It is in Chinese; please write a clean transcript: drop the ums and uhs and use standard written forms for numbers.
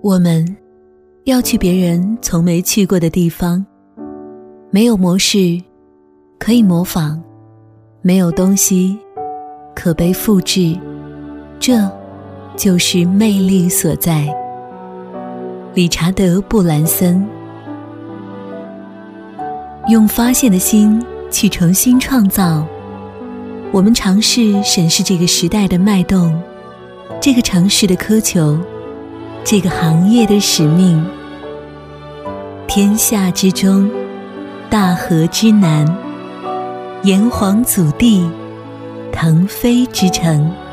我们要去别人从没去过的地方，没有模式可以模仿，没有东西可被复制，这就是魅力所在。理查德·布兰森。用发现的心去重新创造，我们尝试审视这个时代的脉动，这个城市的苛求，这个行业的使命。天下之中，大河之南，炎黄祖地，腾飞之城。